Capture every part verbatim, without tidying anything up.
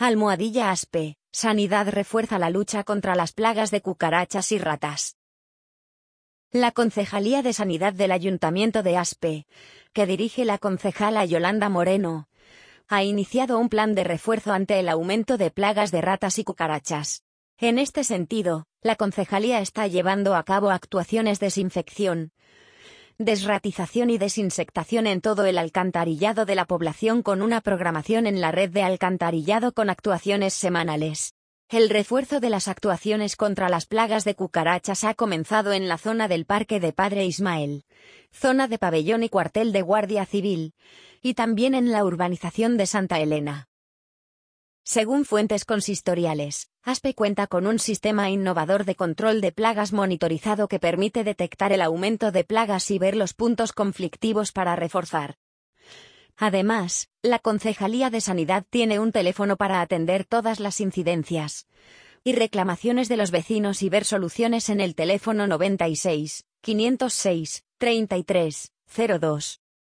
Almohadilla Aspe, Sanidad refuerza la lucha contra las plagas de cucarachas y ratas. La Concejalía de Sanidad del Ayuntamiento de Aspe, que dirige la concejala Yolanda Moreno, ha iniciado un plan de refuerzo ante el aumento de plagas de ratas y cucarachas. En este sentido, la concejalía está llevando a cabo actuaciones de desinfección, desratización y desinsectación en todo el alcantarillado de la población con una programación en la red de alcantarillado con actuaciones semanales. El refuerzo de las actuaciones contra las plagas de cucarachas ha comenzado en la zona del Parque de Padre Ismael, zona de pabellón y cuartel de Guardia Civil, y también en la urbanización de Santa Elena. Según fuentes consistoriales, Aspe cuenta con un sistema innovador de control de plagas monitorizado que permite detectar el aumento de plagas y ver los puntos conflictivos para reforzar. Además, la Concejalía de Sanidad tiene un teléfono para atender todas las incidencias y reclamaciones de los vecinos y ver soluciones en el teléfono noventa y seis, quinientos seis, treinta y tres, cero dos.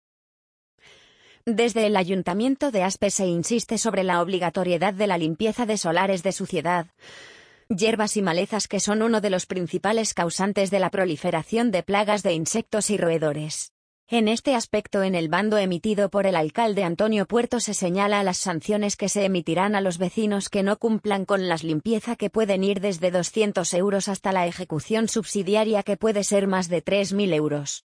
Desde el Ayuntamiento de Aspe se insiste sobre la obligatoriedad de la limpieza de solares de suciedad, hierbas y malezas que son uno de los principales causantes de la proliferación de plagas de insectos y roedores. En este aspecto, en el bando emitido por el alcalde Antonio Puerto se señala las sanciones que se emitirán a los vecinos que no cumplan con las limpieza, que pueden ir desde doscientos euros hasta la ejecución subsidiaria, que puede ser más de tres mil euros.